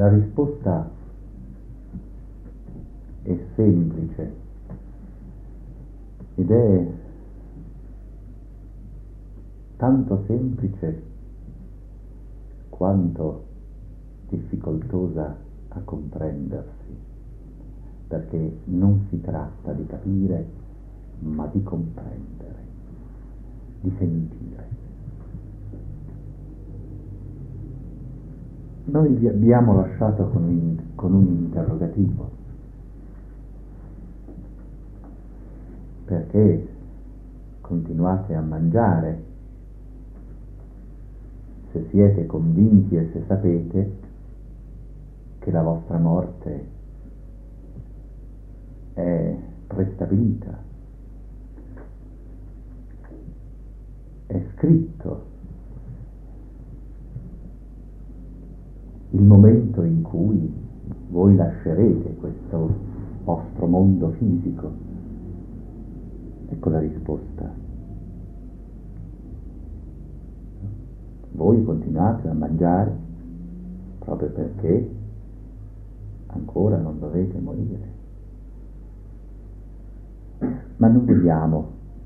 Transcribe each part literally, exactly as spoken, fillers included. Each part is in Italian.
La risposta è semplice ed è tanto semplice quanto difficoltosa a comprendersi, perché non si tratta di capire, ma di comprendere, di sentire. Noi vi abbiamo lasciato con un, con un interrogativo. Perché continuate a mangiare se siete convinti e se sapete che la vostra morte è prestabilita? È scritto il momento in cui voi lascerete questo vostro mondo fisico. Ecco la risposta. Voi continuate a mangiare proprio perché ancora non dovete morire. Ma non vogliamo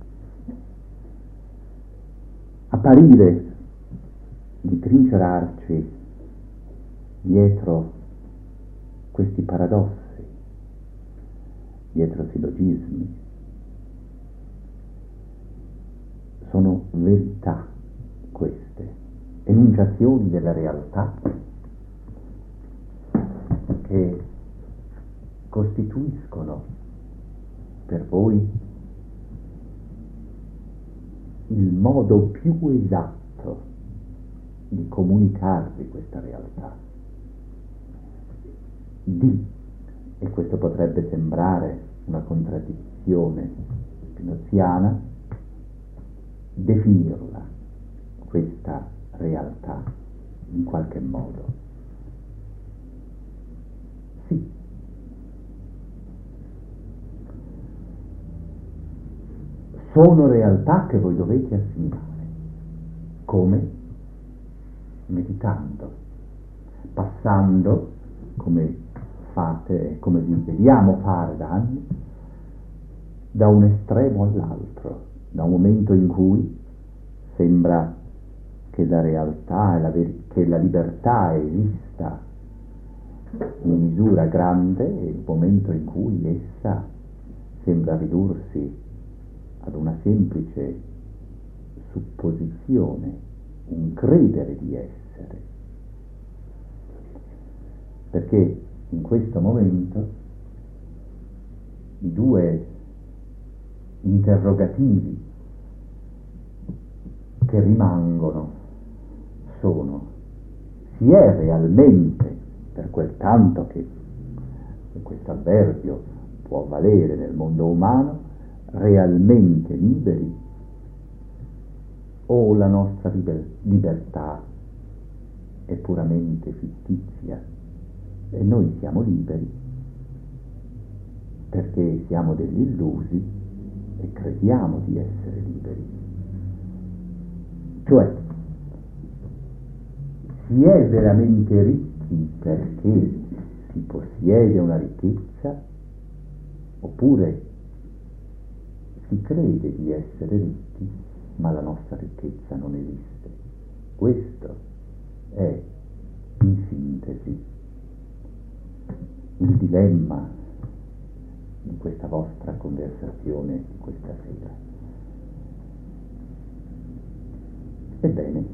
apparire di trincerarci dietro questi paradossi, dietro sillogismi. Sono verità queste, enunciazioni della realtà che costituiscono per voi il modo più esatto di comunicarvi questa realtà. Di, e questo potrebbe sembrare una contraddizione spinoziana, definirla, questa realtà, in qualche modo. Sì. Sono realtà che voi dovete assimilare. Come? Meditando, passando, come fate, come vi vediamo fare da anni, da un estremo all'altro, da un momento in cui sembra che la realtà, e la ver- che la libertà esista in misura grande, e il momento in cui essa sembra ridursi ad una semplice supposizione, un credere di essere. Perché in questo momento i due interrogativi che rimangono sono: si è realmente, per quel tanto che questo avverbio può valere nel mondo umano, realmente liberi, o la nostra liber- libertà è puramente fittizia e noi siamo liberi perché siamo degli illusi e crediamo di essere liberi. Cioè, si è veramente ricchi perché si possiede una ricchezza, oppure si crede di essere ricchi ma la nostra ricchezza non esiste. Questo è, in sintesi, il dilemma di questa vostra conversazione di questa sera. Ebbene,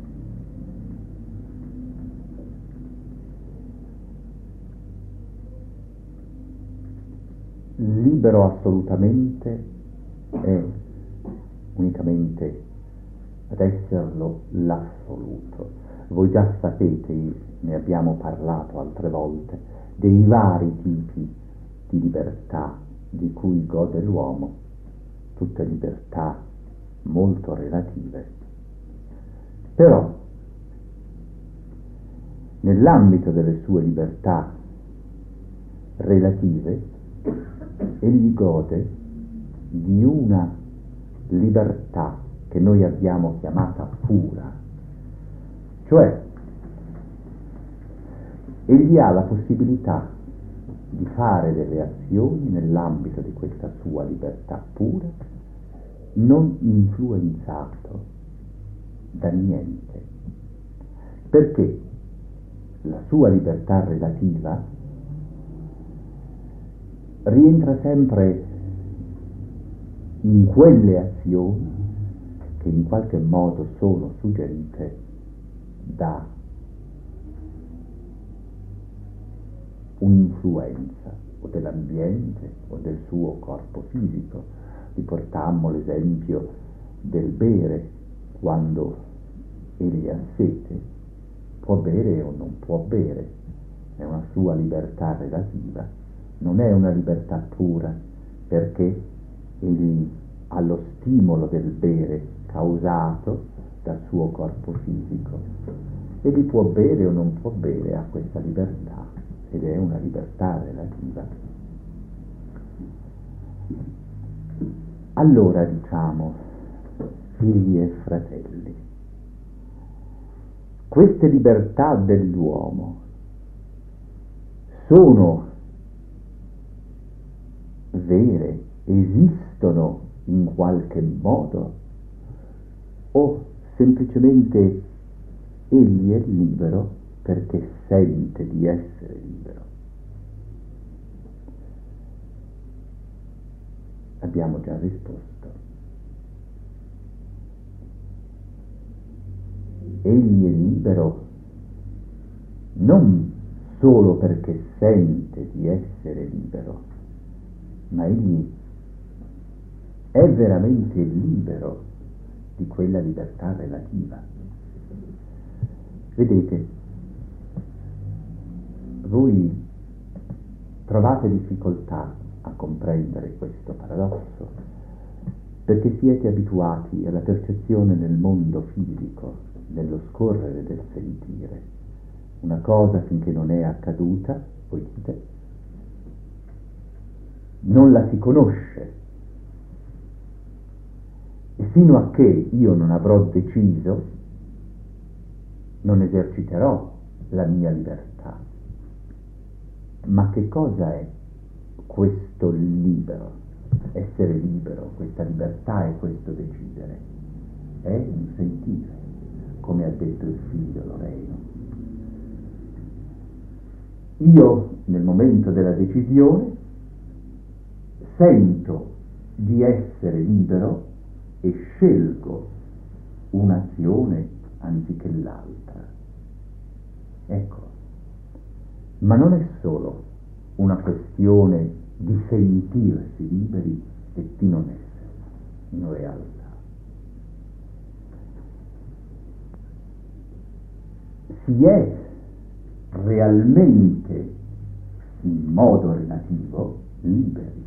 libero assolutamente è unicamente ad esserlo l'assoluto. Voi già sapete, ne abbiamo parlato altre volte, dei vari tipi di libertà di cui gode l'uomo, tutte libertà molto relative. Però, nell'ambito delle sue libertà relative, egli gode di una libertà che noi abbiamo chiamata pura, cioè egli ha la possibilità di fare delle azioni nell'ambito di questa sua libertà pura, non influenzato da niente, perché la sua libertà relativa rientra sempre in quelle azioni che in qualche modo sono suggerite da un'influenza o dell'ambiente o del suo corpo fisico. Riportammo l'esempio del bere. Quando egli ha sete, può bere o non può bere, è una sua libertà relativa, non è una libertà pura, perché egli ha lo stimolo del bere causato dal suo corpo fisico. Egli può bere o non può bere, ha questa libertà, ed è una libertà relativa. Allora diciamo, figli e fratelli, queste libertà dell'uomo sono vere, esistono in qualche modo, o semplicemente egli è libero perché sente di essere libero? Abbiamo già risposto. Egli è libero non solo perché sente di essere libero, ma egli è veramente libero di quella libertà relativa. Vedete, voi trovate difficoltà a comprendere questo paradosso perché siete abituati alla percezione nel mondo fisico, nello scorrere del sentire. Una cosa finché non è accaduta, voi dite, non la si conosce, e fino a che io non avrò deciso non eserciterò la mia libertà. Ma che cosa è questo libero? Essere libero, questa libertà è questo decidere, è un sentire, come ha detto il figlio Loreno. Io nel momento della decisione sento di essere libero e scelgo un'azione anziché l'altra. Ecco, ma non è solo una questione di sentirsi liberi e di non essere, in realtà. Si è realmente, in modo relativo, liberi,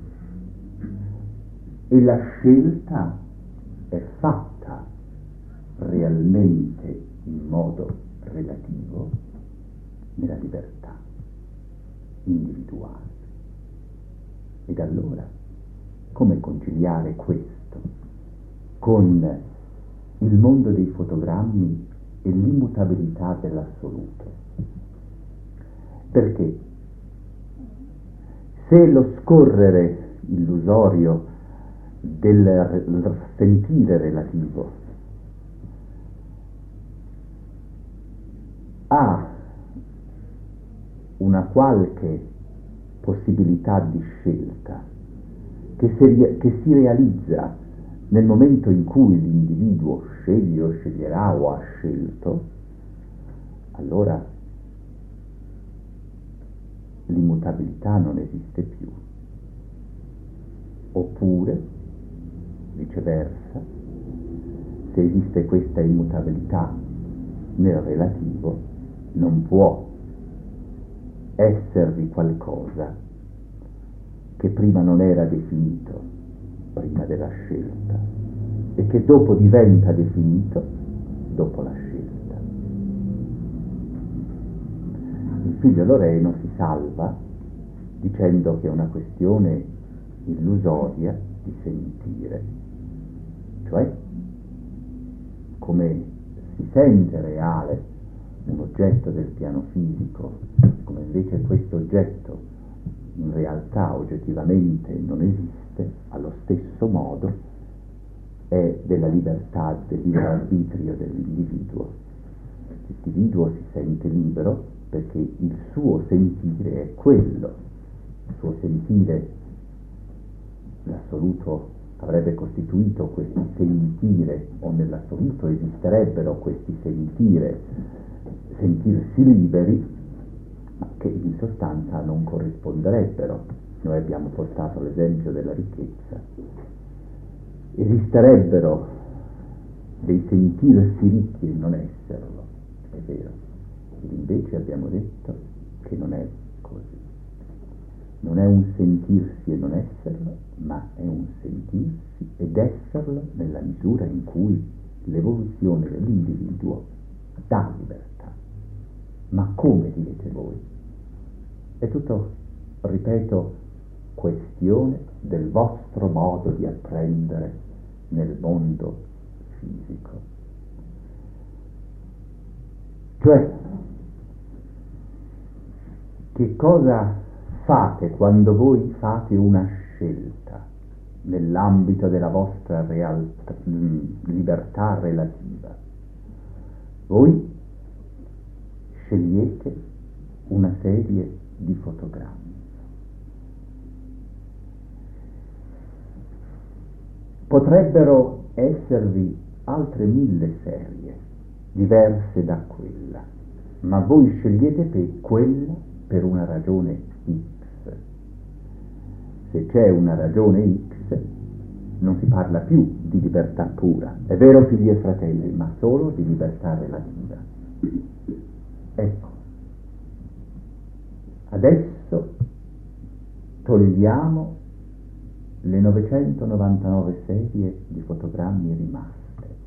e la scelta è fatta realmente in modo relativo nella libertà individuale. Ed allora, come conciliare questo con il mondo dei fotogrammi e l'immutabilità dell'assoluto? Perché se lo scorrere illusorio del sentire relativo ha una qualche possibilità di scelta che si, che si realizza nel momento in cui l'individuo sceglie o sceglierà o ha scelto, allora l'immutabilità non esiste più. Oppure, viceversa, se esiste questa immutabilità nel relativo, non può esservi qualcosa che prima non era definito, prima della scelta, e che dopo diventa definito dopo la scelta. Il figlio Loreno si salva dicendo che è una questione illusoria di sentire, cioè come si sente reale un oggetto del piano fisico, come invece questo oggetto in realtà oggettivamente non esiste, allo stesso modo è della libertà, del libero arbitrio dell'individuo. L'individuo si sente libero perché il suo sentire è quello, il suo sentire, l'assoluto avrebbe costituito questi sentire, o nell'assoluto esisterebbero questi sentire, sentirsi liberi, ma che in sostanza non corrisponderebbero. Noi abbiamo portato l'esempio della ricchezza. Esisterebbero dei sentirsi ricchi e non esserlo, è vero. Ed invece abbiamo detto che non è così. Non è un sentirsi e non esserlo, ma è un sentirsi ed esserlo nella misura in cui l'evoluzione dell'individuo dà libertà. Ma come, direte voi? È tutto, ripeto, questione del vostro modo di apprendere nel mondo fisico. Cioè, che cosa fate quando voi fate una scelta nell'ambito della vostra realtà, libertà relativa? Voi scegliete una serie di fotogrammi. Potrebbero esservi altre mille serie diverse da quella, ma voi scegliete per quella per una ragione X. Se c'è una ragione X, non si parla più di libertà pura, è vero figli e fratelli, ma solo di libertà relativa. Ecco, adesso togliamo le novecentonovantanove serie di fotogrammi rimaste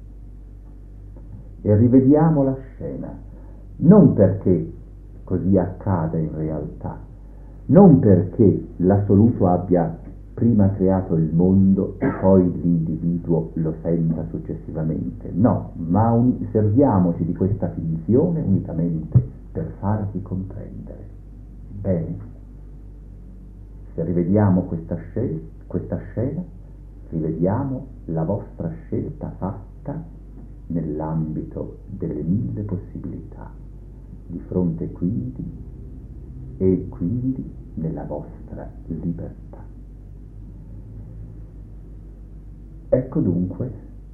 e rivediamo la scena, non perché così accade in realtà, non perché l'assoluto abbia prima creato il mondo e poi l'individuo lo senta successivamente, no, ma un, serviamoci di questa finzione unicamente per farvi comprendere. Bene, se rivediamo questa, scel- questa scena, rivediamo la vostra scelta fatta nell'ambito delle mille possibilità, di fronte quindi e quindi nella vostra libertà. Ecco dunque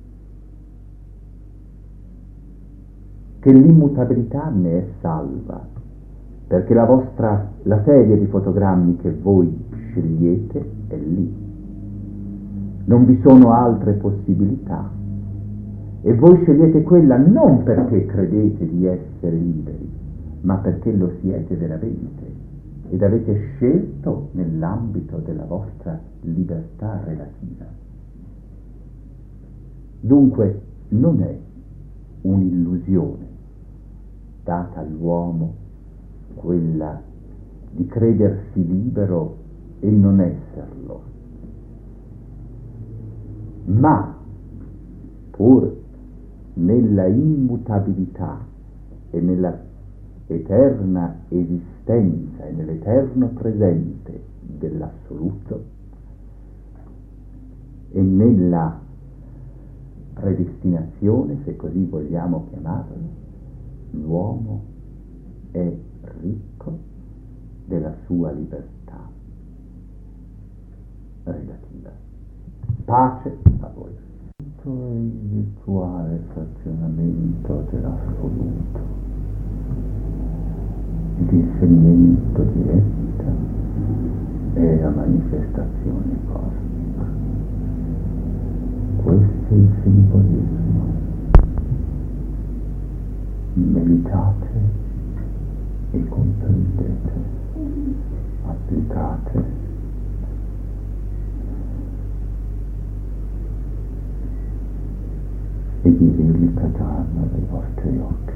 che l'immutabilità ne è salva, perché la vostra, la serie di fotogrammi che voi scegliete è lì. Non vi sono altre possibilità e voi scegliete quella non perché credete di essere liberi, ma perché lo siete veramente ed avete scelto nell'ambito della vostra libertà relativa. Dunque non è un'illusione data all'uomo quella di credersi libero e non esserlo, ma pur nella immutabilità e nella eterna esistenza e nell'eterno presente dell'assoluto e nella predestinazione, se così vogliamo chiamarlo, l'uomo è ricco della sua libertà relativa. Pace a voi. Il virtuale frazionamento dell'assoluto, il discernimento diretta è la manifestazione cosmica. Questo è il simbolismo. Meditate e comprendete, applicate e vi veli cadranno dai vostri occhi.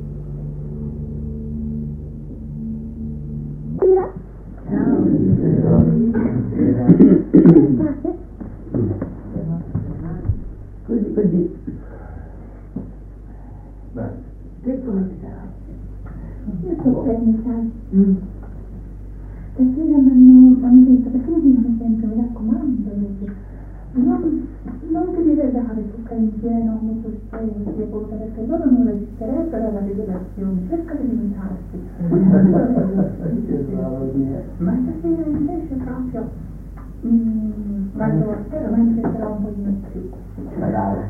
Ciao. Così, così. Beh. Te come stai? Io sto bene, sai? Mm. Perché mi hanno, hanno detto, perché mi dicono sempre, mi raccomando, non, non ti devi dare tutta insieme ogni tuo specie, perché loro non resisterebbero alla rivelazione, cerca di limitarsi. Ma stasera invece proprio mm, vado a terra, manifesterò un po' di più. Bravo.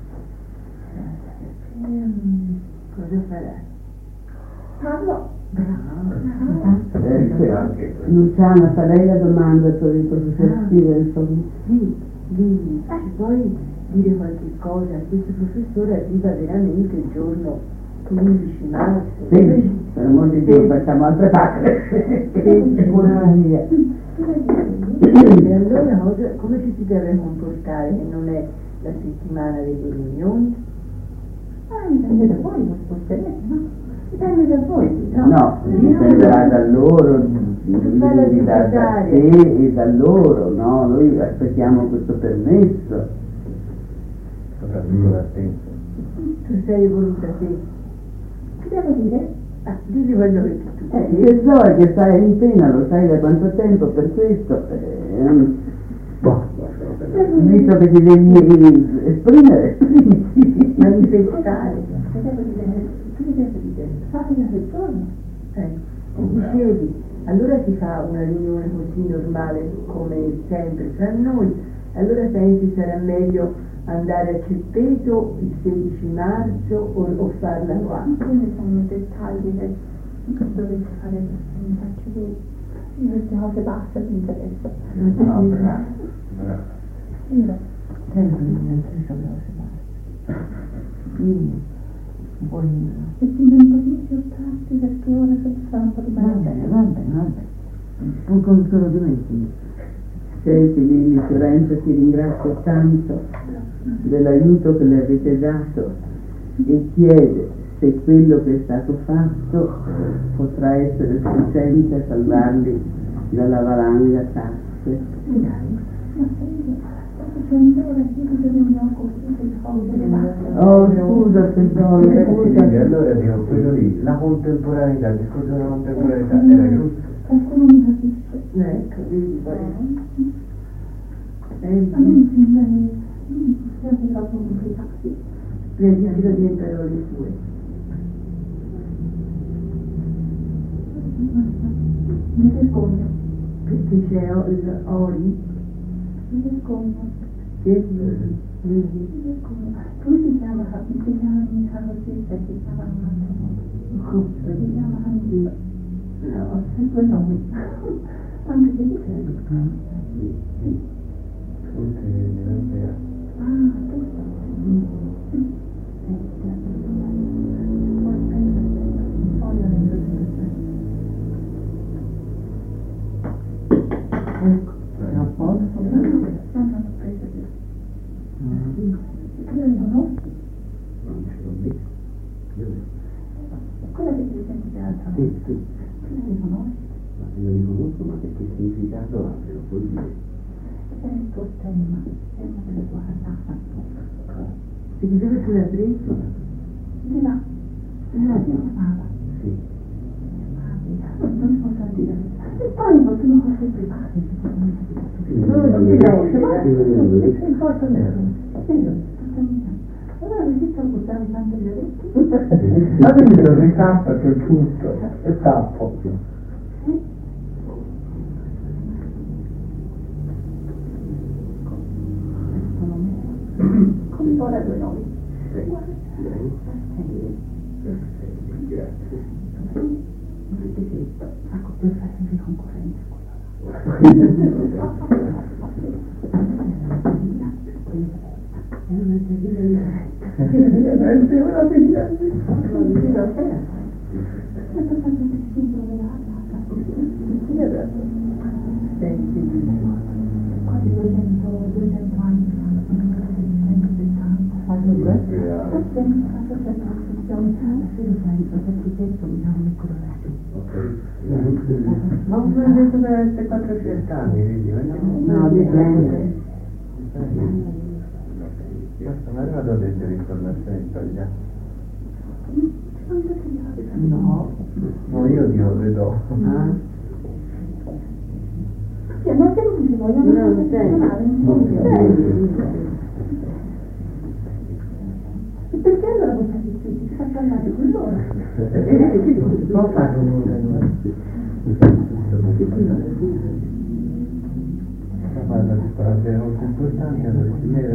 Ehm, Cosa farai? Parlo. Bravo. Eh, sì, anche questo. Luciana, farei la domanda per il professor Ah. Stevenson. Sì, Lili, ci puoi dire qualche cosa? Questo professore arriva veramente il giorno quindici marzo. Sì, per amor di Dio, facciamo altre pacche. Buonanotte. E allora cosa, come ci si deve comportare che non è la settimana delle riunioni? Ah, dipende da voi, lo sposterete, no? Dipende da voi, no? No, dipenderà da loro, fa la quindi da, da te e da loro, no? Noi aspettiamo questo permesso. Soprattutto da te. Tu sei voluta te. Che devo dire? Ah, digli quello che tu Eh, dici. che so, che stai in pena, lo sai da quanto tempo per questo. Eh, Boh. visto che ti devi esprimere, esprimiti. Manifestare. Che devo dire? Che devo dire? Fatela del giorno. Ecco, dicevi, allora si fa una riunione così normale come sempre tra noi, allora pensi sarà meglio andare a Ceppeto il sedici marzo o, o farla qua? Quindi sono dettagli che dovete fare, mi faccio vedere. Queste cose basse mi interessa. Non ti No, dico. bravo. Bravo. Io, Sempre in stessa cosa. Dimmi, un po' di... mettimi un po' di più tardi perché ora che fa un po' di Va male. bene, va bene, va bene. Un controllo di me. Senti, Lili, Fiorenza ti ringrazio tanto dell'aiuto che le avete dato e chiede se quello che è stato fatto potrà essere sufficiente a salvarli dalla valanga tasse. Ma se io sto facendo ora io devo mi occupo di cose basse. Oh, scusa tesoro, Quindi scusa. allora dico, quello lì, la contemporaneità, il discorso della contemporaneità era giusto. Qualcuno mi capisce. Ecco, vedi, poi... A me mi sembra che siate troppo complicati. Le dici di parole sue. Mi vergogno, Perché c'è o- il Ori, mi vergogno, che è Lili. mi vergogno. Lui si chiama, si chiama, mi sa così, perché si chiama un altro nome. Si chiama Andy. No, ho due nomi. Anche se dipende. Forse diventa... Ah, tu sai. Ecco, tra un po'. Quella che ti senti l'altra Sì, sì, quella che conosci, ma se lo riconosco, ma che significato ha? Me lo puoi dire? è il tuo stemma, il stemma della tua casa. E dove tu l'hai preso? Di là, di là ti chiamava. Sì. Non non si può dire. E poi sono cose private. Non Non ti mi dai, piace, ma ma- non mi importa nessuno. Vero, allora mi sto buttando tanto gli orecchi. Ma quindi lo ricappa per tutto, e tappo. Come ora due nomi. Sì. Grazie. Ecco, per farmi concorrenza. È una terribile è una figlia. Senti, Quasi duecento, duecento anni fanno, centosettanta. fanno due? Se lo fai, il architetto mi dà un piccolo raggio. Ok. Ma ho detto per queste quattrocento anni, vedi? No, dipende. Basta, ma arrivato a leggere informazioni sbagliate. No. No, io ti lo vedo. Ah. Sì, ma se non si vogliono No, professionale, e perché allora voi state zitti? Si fa parlare con loro. Può fare un parla di cose molto importanti, allora si deve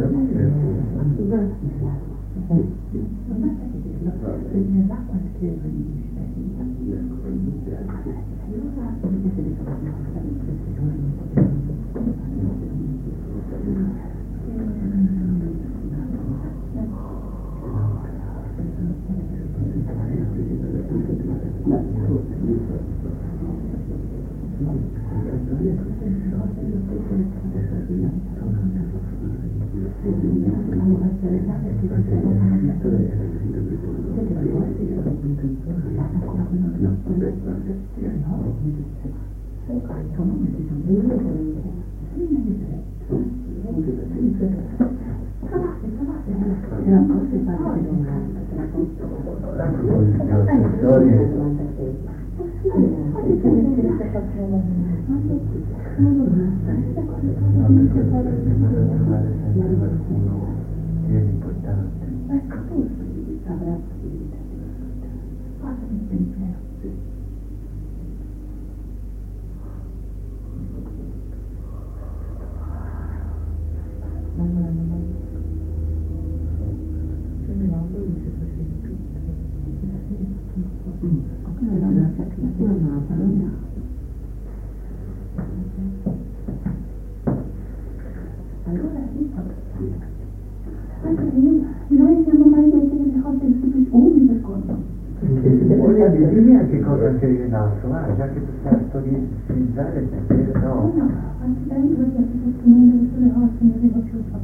noi siamo mai detto delle cose semplici un secondo. Dimmi anche cosa scrivi in alto, ma già che tu stai a storizzare, no. No, anche da io perché tutti i miei sulle cose non arrivo più a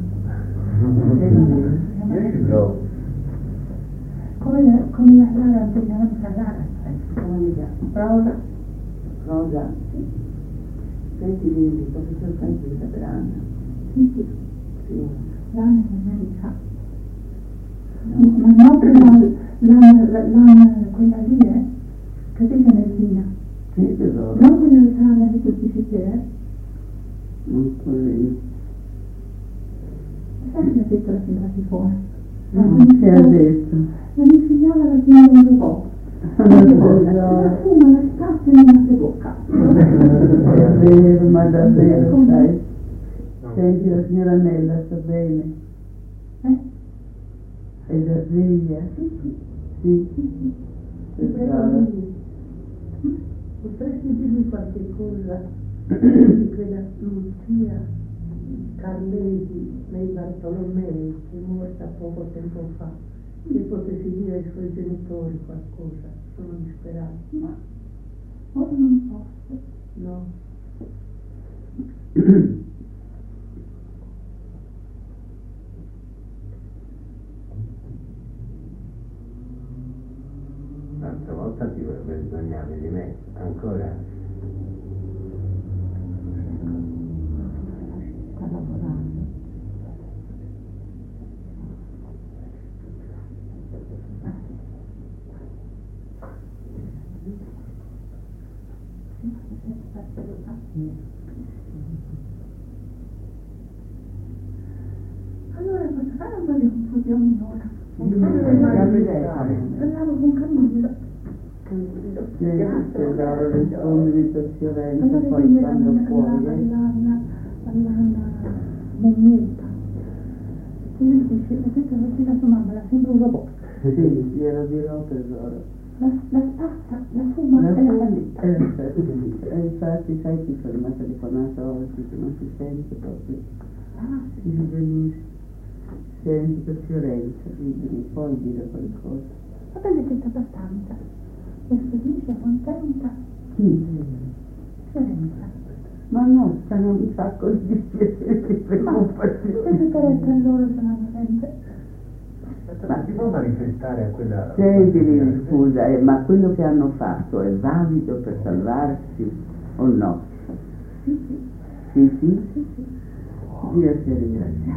There you go. come come la Clara bisogna parlare. Come mi chiama? Rosa. Rosa. Senti, dimmi, il professor Franchisa per Anna. Sì, sì, Sì. l'anno che mi sa. Ma no, quella, la, la, la, quella lì è, capite Merlina? Sì, tesoro. Non quella che fa la ricettività, Non poverino. sai che la piccola sembra di fuori? Non si è detto. La mia figliola la tiene un robot. La fuma, la spazza e non la si bocca. È vero, ma davvero, sai. Senti, la signora Nella sta bene. Eh? È da sveglia? Sì, Sì. ti prego Tesoro. di... Potresti dirmi qualche cosa di quella Lucia Carlesi nei Bartolomei che è morta poco tempo fa, che potessi dire ai suoi genitori qualcosa? Sono disperato. Ma ora non posso. No. L'altra volta ti vergognavi di me, ancora? Sta lavorando. Allora posso fare un po' di confusione ora? Sì, Parlavo con Camillo. tesoro, rispondimi per Fiorenza, Allora poi io quando alla puoi, eh. mummetta. E lui dice, ho detto oggi la sua mamma, la sembra un robot. Sì, glielo dirò, tesoro. La, la spazza, la fuma La e la fuma- saletta. eh, eh, infatti sai che sono rimasta telefonata oggi, che non si sente proprio. Ah, Sì, benissimo. Senti per Fiorenza, dimmi, puoi dire qualcosa? vabbè, le sento abbastanza. E felice, contenta. Chi? Fiorenza. Ma no, stanno un sacco di dispiacere, ti Ma preoccupati. tutte le carezze a loro sono sempre. Ma si può manifestare a quella... Senti, scusa, eh, ma quello che hanno fatto è valido per salvarsi o no? Sì, sì. Sì, sì? Sì, sì. Dio sia ringraziato.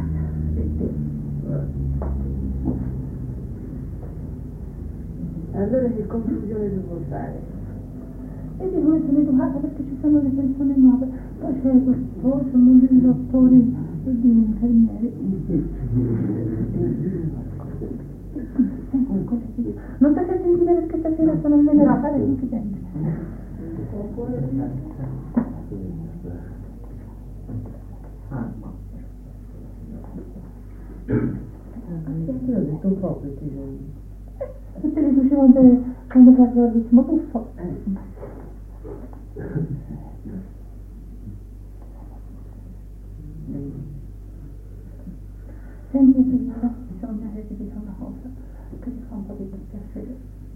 Allora che conclusione si può fare? E dico che sono educata perché ci sono le persone nuove, poi c'è il dottore, c'è un mondo di dottori e di infermieri. Senti, cosa ti dico? Non state a sentire perché stasera sono nelle no. Fare confidente. Ti ho detto un po' questi giorni. E te li dicevo che quando facevo l'ultimo buffo. Senti, Pippa, bisogna che ti dica una cosa che ti fa un po' di piacere.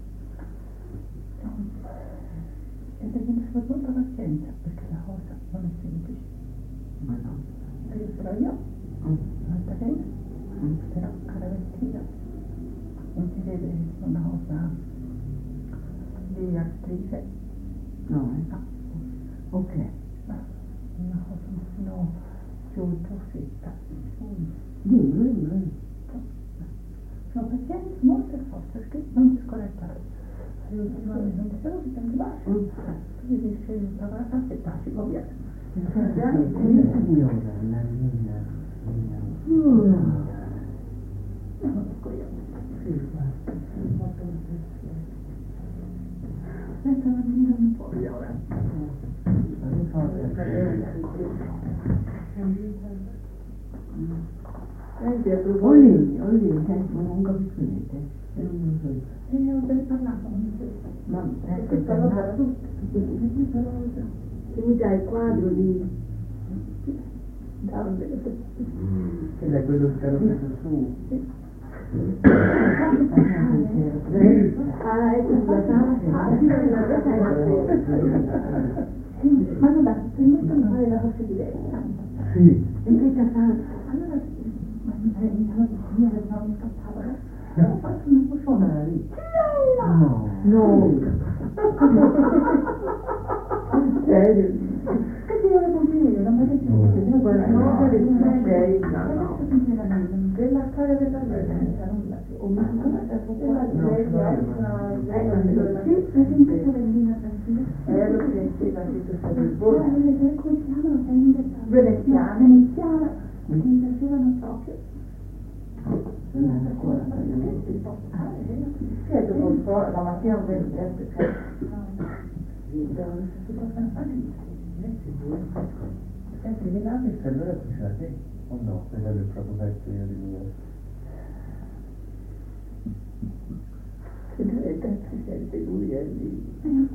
E devi avere molta pazienza perché la cosa non è semplice. Ma no. Aiuterò io, un'altra bene, però cara Bettina, non si vede una cosa di attrice. No, eh? No. Ok. Ma una cosa un pochino più profetta. Dimmi, dimmi. Sono pazienza, molta forza, perché non si scorretta. Ultimamente se non si sente basso, tu mi dici la guarda e taci, va via. Signora, la mia, la mia. Non lo dico io. Sì, guarda. Aspetta, ma mi non può ora. Senti, a proposito... Olì, Olì, senti, ma non capisco niente. Non so io. E ne ho già parlato, non so. Ma ecco, Perché parlo ma- per tutti. Se mi dai il quadro di... Davide, Ed è quello che ti hanno messo su. Ah, ecco la tavola. ma non basta, se mettono a fare la voce diversa. Sì. E che fa? Allora, ma mi hanno detto, non mi scappavano. Ho fatto una vocona lì. No. No. Serio? Che ti vuole complimenti? Non mi ha detto Guarda, no, per il piacere. Adesso sinceramente, della storia della violenza, non la so. Ma non la so. Della violenza, sì, è sempre Sorellina tranquilla. Eh, lo sentiva tutto stato il Poi buono. le come si chiamano? Veneziana. Veneziana, che mi piacevano proprio. Non ancora, Sì, dopo un po', la mattina non vedo niente. Senti, Milano se allora cucina te o no? Vedendo il proprio pezzo io di mio. Se deve si sente lui è lì.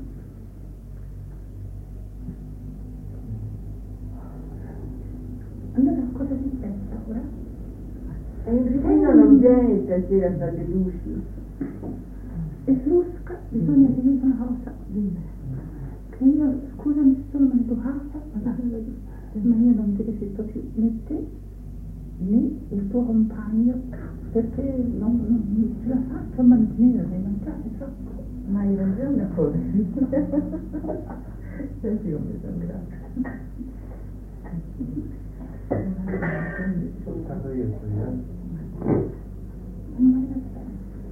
Allora cosa si pensa ora? E il vicino non viene stasera fra le luci. E Frusca, bisogna che dica una cosa. Che io, scusami, sono maleducata, ma io non ti resisto più né te né il tuo compagno, perché non, non, non ce la faccio a mantenere, non piace troppo. Ma hai ragione forse. Senti come sono grata. Soltanto io sto io. Non vai da te.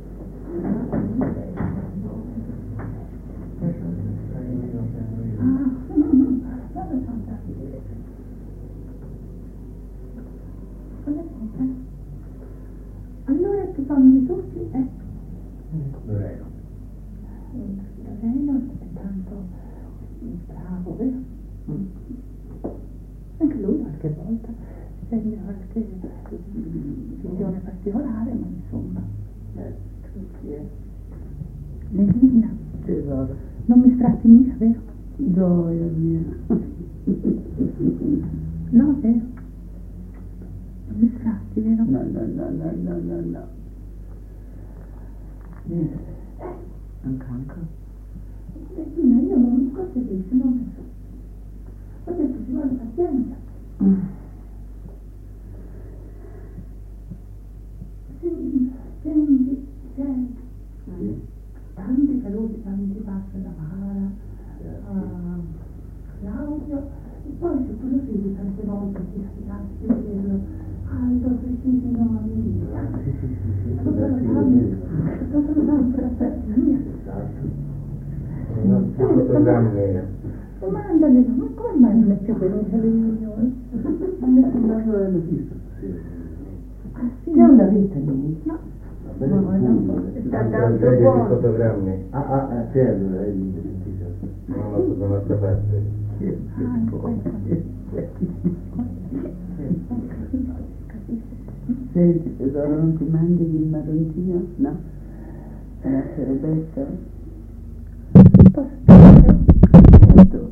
Ah, no, no, no, vado tanto a vedere. Cosa c'è? Allora ti fanno tutti, eh? Loreno. Loreno è tanto bravo, vero? Anche lui qualche volta sente qualche visione particolare, ma insomma. Eh, tutti, eh. Nellina, tesoro. non mi stratti mica, vero? Gioia mia. No, vero? Non mi stratti, vero? No, no, no, no, no, no, no. Niente. Anche anche. Bettina, io non so se dici, non lo so. Ho detto ci vuole pazienza. Mm. Se, se tante volte si sfidasse di dirlo, ah, i tuoi precisi no, amici, tutta la famiglia, tutta la famiglia, Non fotogrammi. domandale, ma come mai non è più venuta alle riunioni? Non l'hanno visto stasera. Ah sì? C'è una vita lì? No. No, no, sta no. tanto Di buono. fotogrammi. Ah, ah, ah, c'è allora, è lì, Non lo so da un'altra parte. Ah, Senti, tesoro, non ti mandi il marroncino? No? Per essere bello? Certo.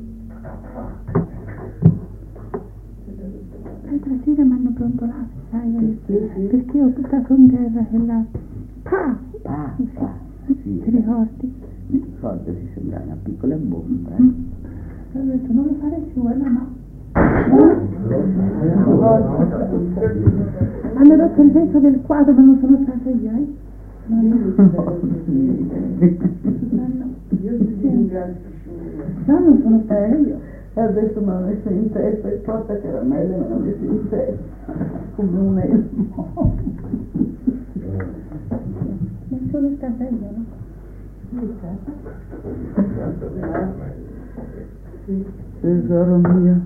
L'altra sera mi hanno brontolato, sai, Perché? perché ho buttato in terra quella... Pa! Ah, ah, Ti sì. ricordi? Ricordo, si sembra una piccola bomba. Eh? Mm. Ho detto, non lo fare più, eh, mamma. Hanno rotto il vetro del quadro, ma non sono stata io, eh? No, no. Io ti ringrazio. No, non sono stata io. E adesso mi hanno messo in testa il porta caramelle, mi hanno messo in testa come un elmo. Non sono stata io, no? Tesoro mio.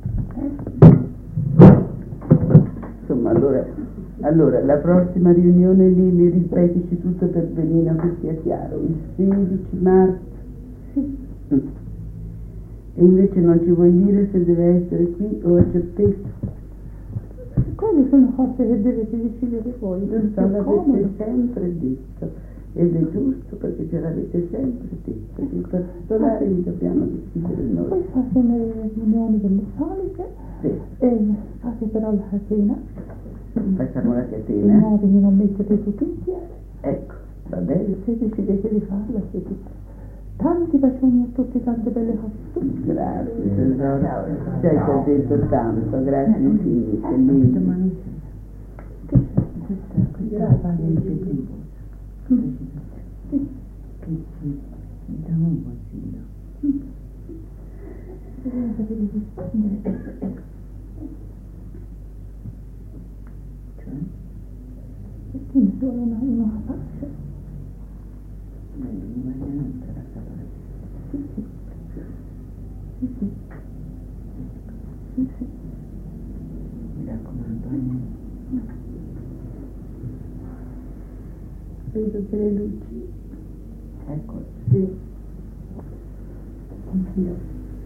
Insomma, allora, allora, la prossima riunione lì mi ripetici tutto per venire che sia chiaro. Il sedici marzo. Sì. Mm. E invece non ci vuoi dire se deve essere qui o a Certeto? Quelle sono cose che dovete decidere voi. Questo l'avete sempre detto. Ed è giusto perché ce l'avete sempre detto. In particolare vi dobbiamo decidere noi. Poi fate le riunioni delle solite Sì. e fate però la catena. Facciamo la I catena. nuovi non mettete tutti insieme. Ecco, va bene. Se decidete di farla, siete tanti bacioni a tutti, tante belle cose. Grazie, tesoro. Ci hai già detto tanto, grazie infinite. Lì. Grazie. Che ci diamo un bacino. Dovete rispondere. Cioè? Perché mi sono una, una faccia? Non mi niente la parola. Sì, sì. Sì, sì. Sì, sì. Mi raccomando, eh. Vedo delle luci. Ecco. Sì. Anch'io.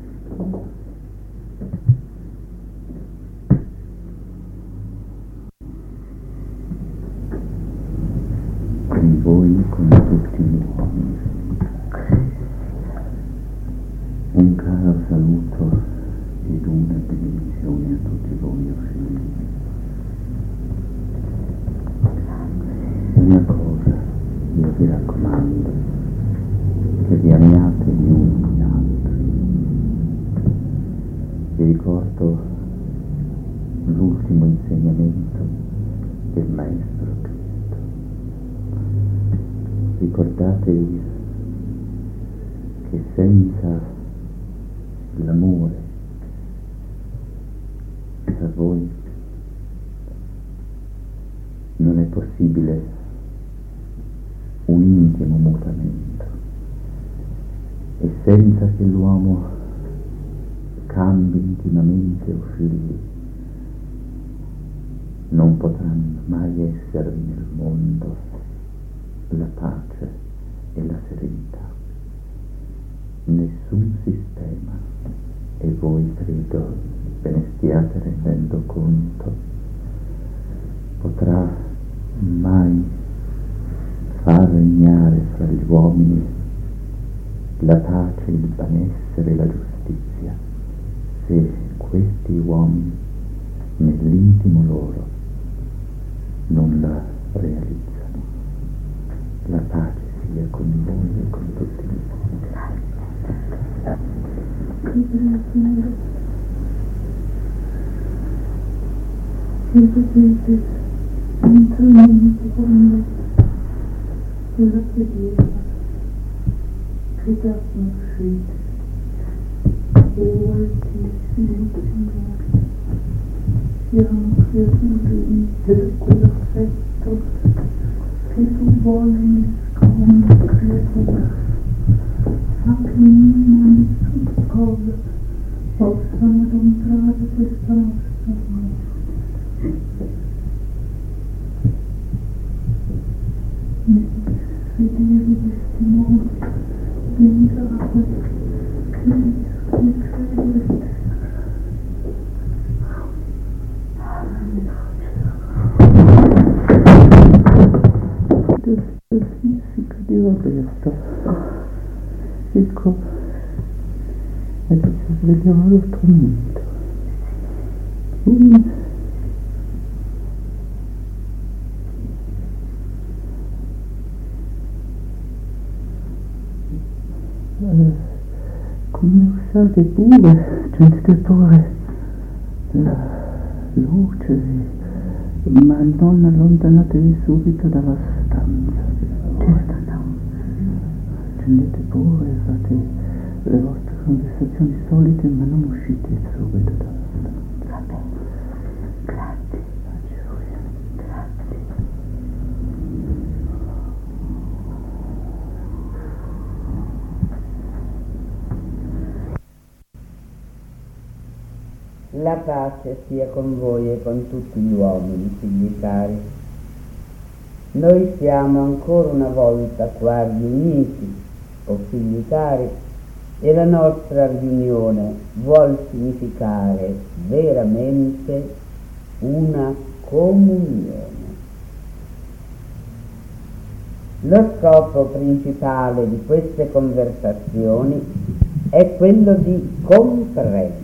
Con voi, con tutti gli uomini. Un caro saluto ed una benedizione a tutti voi, o figli. Una cosa io vi raccomando, che vi amiate gli uni gli altri. Vi ricordo l'ultimo insegnamento del Maestro Cristo. Ricordatevi che senza l'amore tra voi non è possibile un intimo mutamento, e senza che l'uomo cambi intimamente o figli non potranno mai esservi nel mondo la pace e la serenità. Nessun sistema, e voi credo ve ne stiate rendendo conto, potrà mai far regnare fra gli uomini la pace, il benessere e la giustizia, se questi uomini nell'intimo loro non la realizzano. La pace sia con voi e con tutti gli uomini. Se potete entrare con me nella preghiera che da conoscete, o Altissimo Signore, siamo creature di quell'affetto che tu vuoi come creatura, ma che nulla nessuna cosa possano comprare questa nostra amore. Nel vedere questi mondi di miracoli che uniscono il cielo e terra. Che significa di Roberto? Ecco, adesso svegliamo lo strumento. Mm. Eh, come usate pure, sentite pure la luce, ma non allontanatevi subito dalla stanza. Accendete pure, fate le vostre conversazioni solite, ma non uscite subito dalla stanza. Va bene. Grazie. Grazie. La pace sia con voi e con tutti gli uomini, figli cari. Noi siamo ancora una volta qua riuniti, o figli cari, e la nostra riunione vuol significare veramente una comunione. Lo scopo principale di queste conversazioni è quello di comprendere.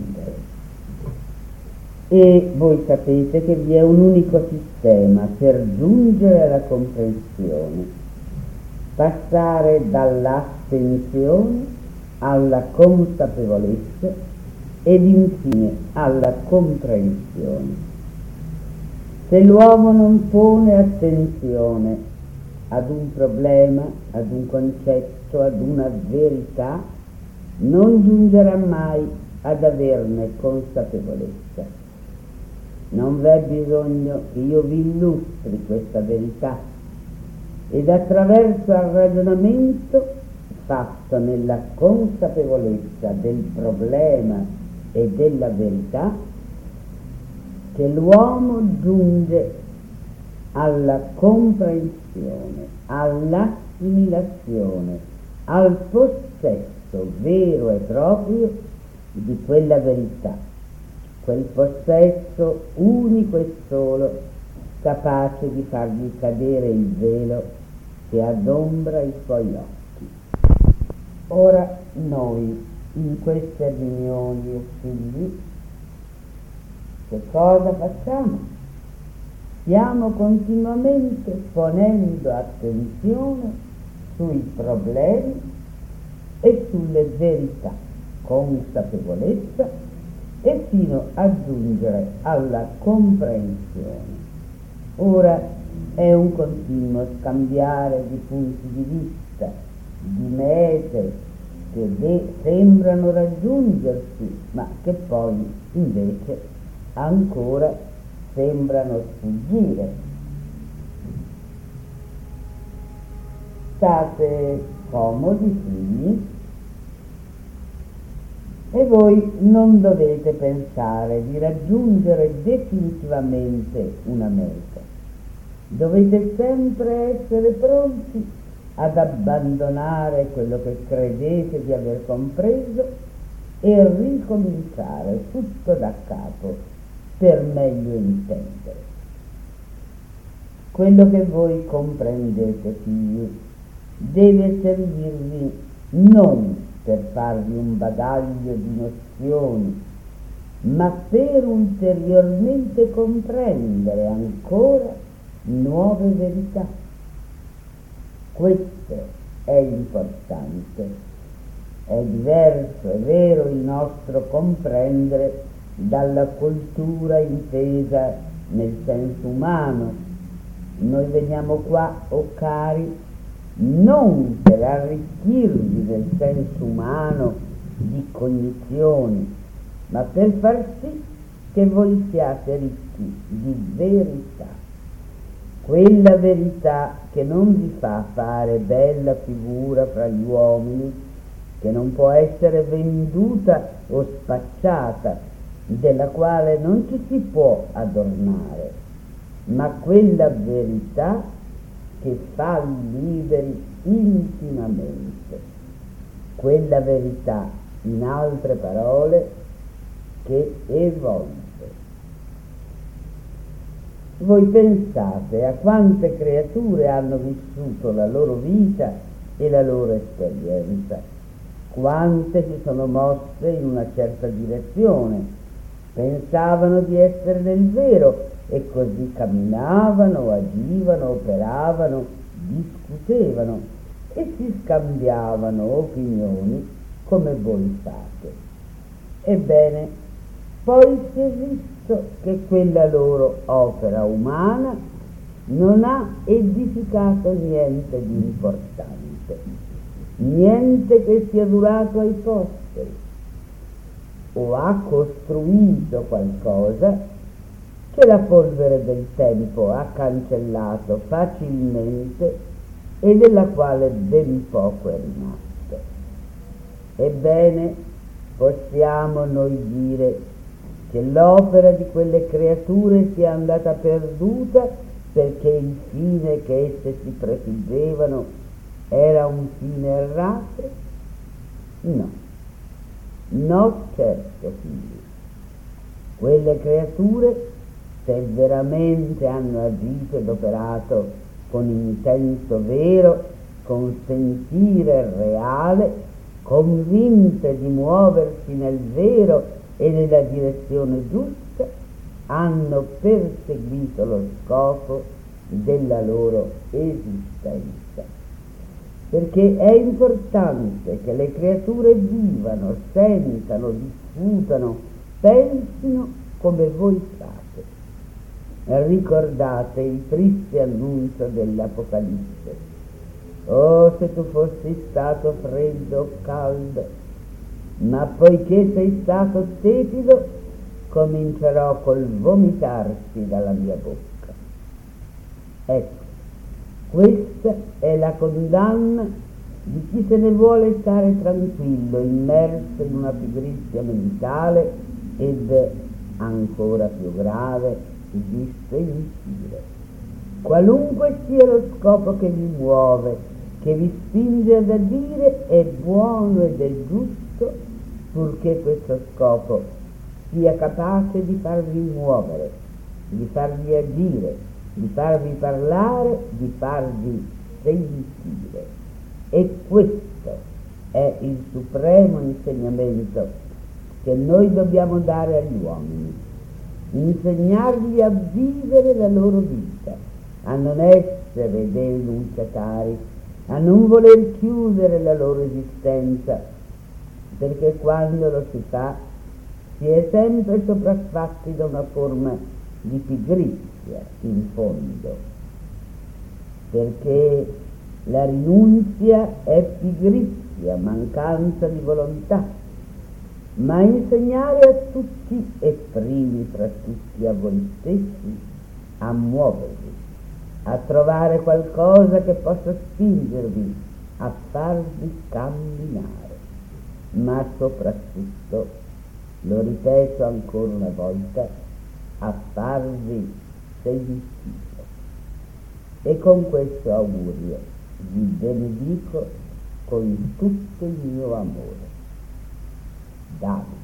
E voi sapete che vi è un unico sistema per giungere alla comprensione: passare dall'attenzione alla consapevolezza ed infine alla comprensione. Se l'uomo non pone attenzione ad un problema, ad un concetto, ad una verità, non giungerà mai ad averne consapevolezza. Non v'è bisogno che io vi illustri questa verità, ed attraverso il ragionamento fatto nella consapevolezza del problema e della verità che l'uomo giunge alla comprensione, all'assimilazione, al possesso vero e proprio di quella verità. Quel possesso unico e solo, capace di fargli cadere il velo che adombra i suoi occhi. Ora noi, in queste riunioni e figli, che cosa facciamo? Stiamo continuamente ponendo attenzione sui problemi e sulle verità, consapevolezza, e fino a giungere alla comprensione. Ora è un continuo scambiare di punti di vista, di mete che de- sembrano raggiungersi, ma che poi invece ancora sembrano sfuggire. State comodi, figli, e voi non dovete pensare di raggiungere definitivamente una meta. Dovete sempre essere pronti ad abbandonare quello che credete di aver compreso e ricominciare tutto da capo per meglio intendere. Quello che voi comprendete, figli, deve servirvi non per farvi un bagaglio di nozioni, ma per ulteriormente comprendere ancora nuove verità. Questo è importante. È diverso, è vero, il nostro comprendere dalla cultura intesa nel senso umano. Noi veniamo qua, o oh cari, non per arricchirvi del senso umano di cognizioni, ma per far sì che voi siate ricchi di verità, quella verità che non vi fa fare bella figura fra gli uomini, che non può essere venduta o spacciata, della quale non ci si può adornare, ma quella verità che fa liberi intimamente, quella verità, in altre parole, che evolve. Voi pensate a quante creature hanno vissuto la loro vita e la loro esperienza, quante si sono mosse in una certa direzione, pensavano di essere nel vero e così camminavano, agivano, operavano, discutevano e si scambiavano opinioni come voi fate. Ebbene, poi si è visto che quella loro opera umana non ha edificato niente di importante, niente che sia durato ai posteri, o ha costruito qualcosa che la polvere del tempo ha cancellato facilmente e della quale ben poco è rimasto. Ebbene, possiamo noi dire che l'opera di quelle creature sia andata perduta perché il fine che esse si prefiggevano era un fine errante? No, no certo, figli. Quelle creature, se veramente hanno agito ed operato con intento vero, con sentire reale, convinte di muoversi nel vero e nella direzione giusta, hanno perseguito lo scopo della loro esistenza. Perché è importante che le creature vivano, sentano, discutano, pensino come voi fate. Ricordate il triste annuncio dell'Apocalisse: oh, se tu fossi stato freddo o caldo, ma poiché sei stato tepido, comincerò col vomitarti dalla mia bocca. Ecco, questa è la condanna di chi se ne vuole stare tranquillo, immerso in una pigrizia mentale ed ancora più grave di sentire. Qualunque sia lo scopo che vi muove, che vi spinge ad agire, è buono ed è giusto, purché questo scopo sia capace di farvi muovere, di farvi agire, di farvi parlare, di farvi sentire. E questo è il supremo insegnamento che noi dobbiamo dare agli uomini, insegnargli a vivere la loro vita, a non essere dei enunciatari, a non voler chiudere la loro esistenza, perché quando lo si fa si è sempre sopraffatti da una forma di pigrizia in fondo, perché la rinunzia è pigrizia, mancanza di volontà, ma insegnare a tutti e primi fra tutti a voi stessi a muovervi, a trovare qualcosa che possa spingervi a farvi camminare, ma soprattutto, lo ripeto ancora una volta, a farvi sentire. E con questo augurio vi benedico con tutto il mio amore. Davide.